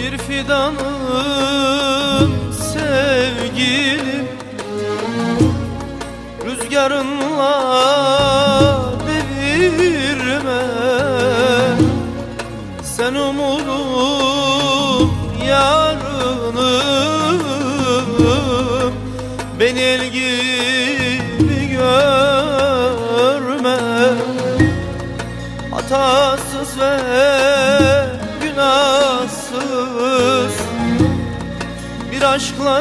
Bir fidanım sevgilim, rüzgarınla devirme. Sen umudum, yarınım, beni el gibi görme. Hatasız ve günahsız bir aşkla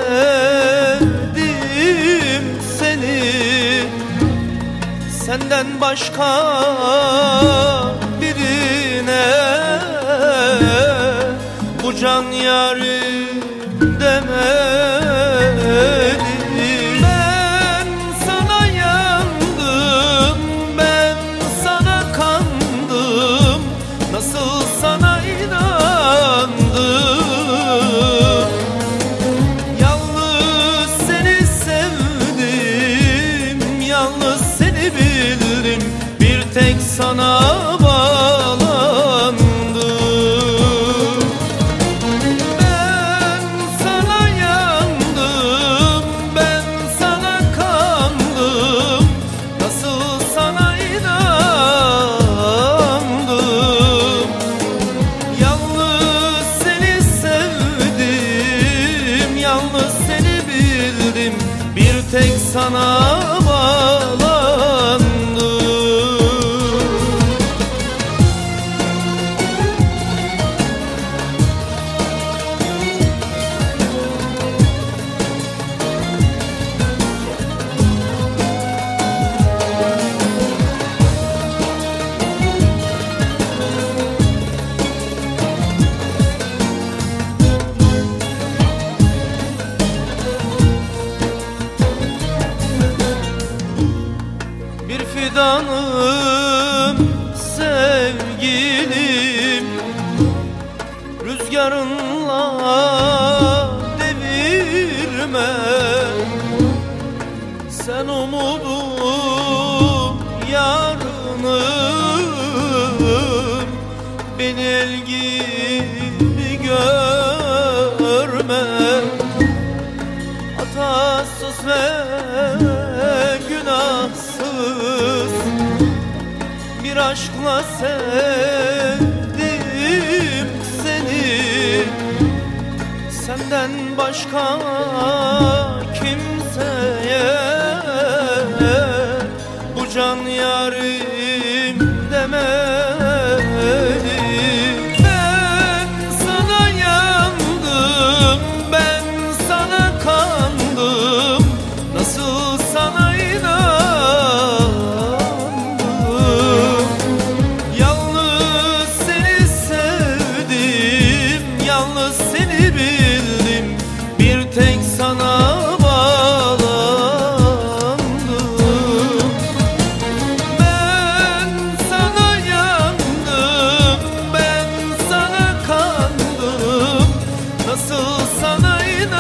sevdim seni. Senden başka birine bu can yarim demedim. Ben sana yandım, ben sana kandım, nasıl sana inandım. Yalnız seni sevdim, yalnız seni bildim, bir tek sana bağlandım. Ben sana yandım, ben sana kandım, nasıl sana inandım. Yalnız seni sevdim, yalnız seni bildim, bir tek sana bağlandım. Bir fidanım sevgilim, rüzgarınla devirme. Sen umudum, yarınım, beni el gibi görme. Hatasız ve günahsız bir aşkla sevdim seni. Senden başka kimseye bu can yarim demedim. Ben sana yandım, ben sana kandım, nasıl sana inandım. Yalnız seni sevdim, yalnız seni bildim, bir tek sana bağlandım. Ben sana yandım, ben sana kandım, nasıl sana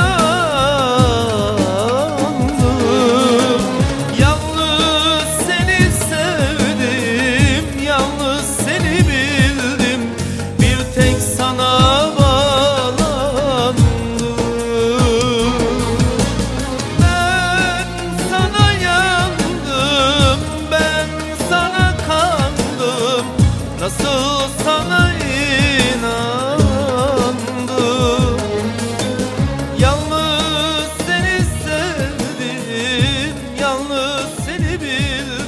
inandım. Yalnız seni sevdim, yalnız seni bildim, bir tek sana bağlandım. Ben sana yandım, ben sana kandım, nasıl sana inandım. Yalnız seni sevdim, yalnız seni bildim,